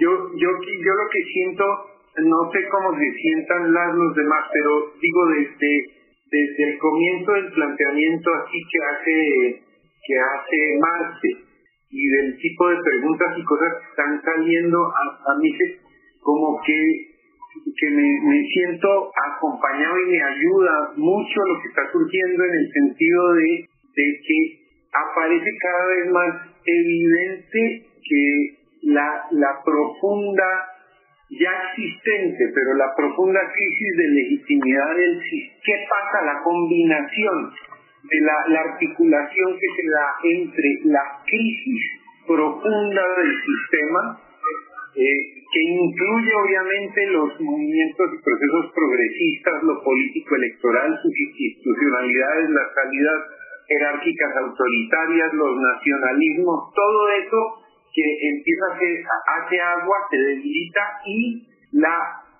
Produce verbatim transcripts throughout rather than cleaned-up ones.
yo, yo, yo lo que siento, no sé cómo se sientan las, los demás, pero digo desde, desde el comienzo del planteamiento así que hace, que hace Marx y del tipo de preguntas y cosas que están saliendo a, a mí, como que que me, me siento acompañado y me ayuda mucho lo que está surgiendo en el sentido de, de que aparece cada vez más evidente que la, la profunda, ya existente, pero la profunda crisis de legitimidad del sistema, ¿qué pasa? La combinación de la, la articulación que se da entre la crisis profunda del sistema, Eh, que incluye obviamente los movimientos y procesos progresistas, lo político-electoral, sus institucionalidades, las salidas jerárquicas autoritarias, los nacionalismos, todo eso que empieza a hacer, hace agua, se debilita, y la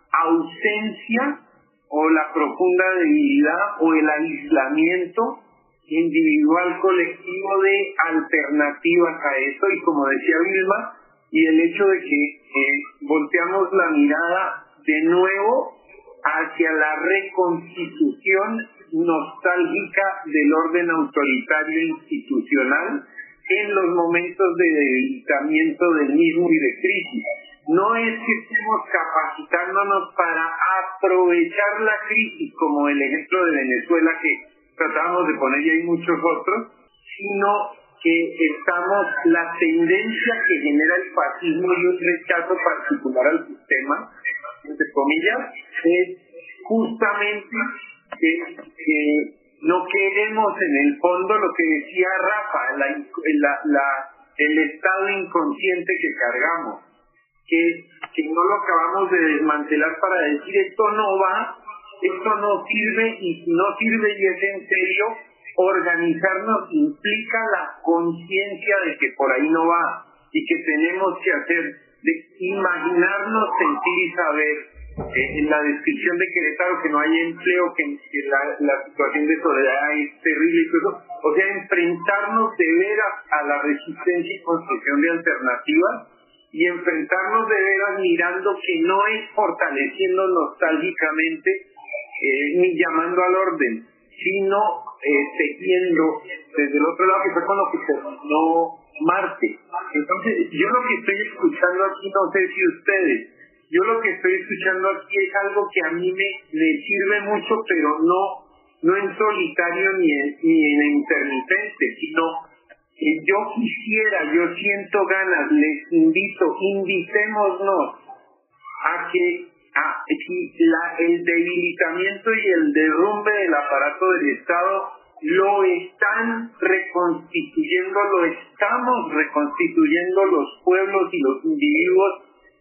ausencia o la profunda debilidad o el aislamiento individual colectivo de alternativas a eso, y como decía Vilma, y el hecho de que eh, volteamos la mirada de nuevo hacia la reconstitución nostálgica del orden autoritario institucional en los momentos de debilitamiento del mismo y de crisis. No es que estemos capacitándonos para aprovechar la crisis, como el ejemplo de Venezuela que tratábamos de poner, y hay muchos otros, sino que estamos, la tendencia que genera el fascismo y un rechazo particular al sistema, entre comillas, es justamente que, que no queremos en el fondo lo que decía Rafa, la, la, la, el estado inconsciente que cargamos, que, que no lo acabamos de desmantelar para decir esto no va, esto no sirve, y si no sirve y es en serio, organizarnos implica la conciencia de que por ahí no va y que tenemos que hacer, de imaginarnos, sentir y saber. Eh, en la descripción de Querétaro, que no hay empleo, que, que la, la situación de soledad es terrible y todo, o sea, enfrentarnos de veras a la resistencia y construcción de alternativas, y enfrentarnos de veras mirando que no es fortaleciendo nostálgicamente eh, ni llamando al orden, sino eh, tejiendo desde el otro lado, que fue con lo que terminó Marte. Entonces, yo lo que estoy escuchando aquí, no sé si ustedes, yo lo que estoy escuchando aquí es algo que a mí me, me sirve mucho, pero no, no en solitario ni en, ni en intermitente, sino que yo quisiera, yo siento ganas, les invito, invitémonos a que a, que la, el debilitamiento y el derrumbe del aparato del Estado lo están reconstituyendo, lo estamos reconstituyendo los pueblos y los individuos,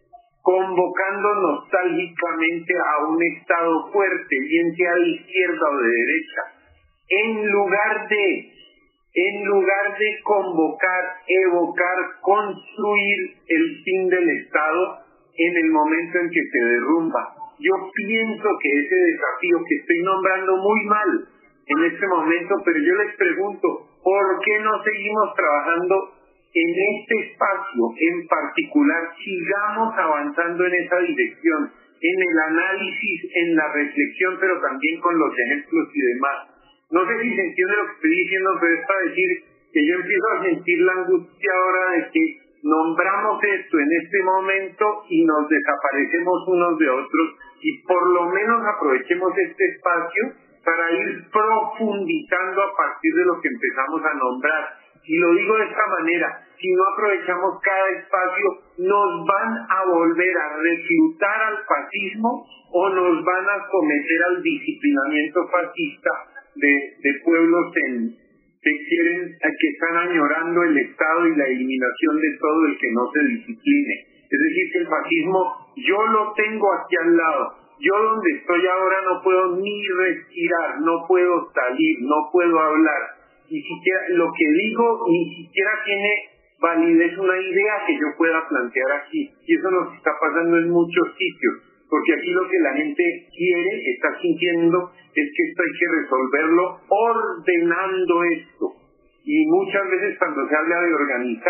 convocando nostálgicamente a un Estado fuerte, bien sea de izquierda o de derecha, en lugar de, en lugar de convocar, evocar, construir el fin del Estado en el momento en que se derrumba. Yo pienso que ese desafío que estoy nombrando muy mal en este momento, pero yo les pregunto, ¿por qué no seguimos trabajando en este espacio en particular? Sigamos avanzando en esa dirección, en el análisis, en la reflexión, pero también con los ejemplos y demás. No sé si se entiende lo que estoy diciendo, pero es para decir que yo empiezo a sentir la angustia ahora de que nombramos esto en este momento y nos desaparecemos unos de otros, y por lo menos aprovechemos este espacio para ir profundizando a partir de lo que empezamos a nombrar. Y lo digo de esta manera, si no aprovechamos cada espacio, nos van a volver a reclutar al fascismo o nos van a someter al disciplinamiento fascista de, de pueblos en, que quieren, que están añorando el Estado y la eliminación de todo el que no se discipline. Es decir, que el fascismo, yo lo tengo aquí al lado. Yo donde estoy ahora no puedo ni respirar, no puedo salir, no puedo hablar. Ni siquiera lo que digo ni siquiera tiene validez una idea que yo pueda plantear aquí. Y eso nos está pasando en muchos sitios, porque aquí lo que la gente quiere, está sintiendo, es que esto hay que resolverlo ordenando esto. Y muchas veces cuando se habla de organizar,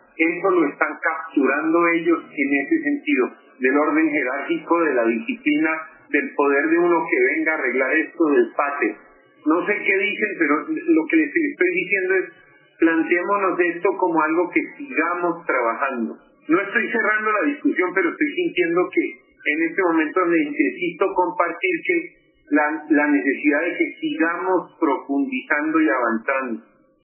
eso lo están capturando ellos en ese sentido, del orden jerárquico, de la disciplina, del poder de uno que venga a arreglar esto del pate. No sé qué dicen, pero lo que les estoy diciendo es, planteémonos esto como algo que sigamos trabajando. No estoy cerrando la discusión, pero estoy sintiendo que en este momento necesito compartir que la, la necesidad de que sigamos profundizando y avanzando.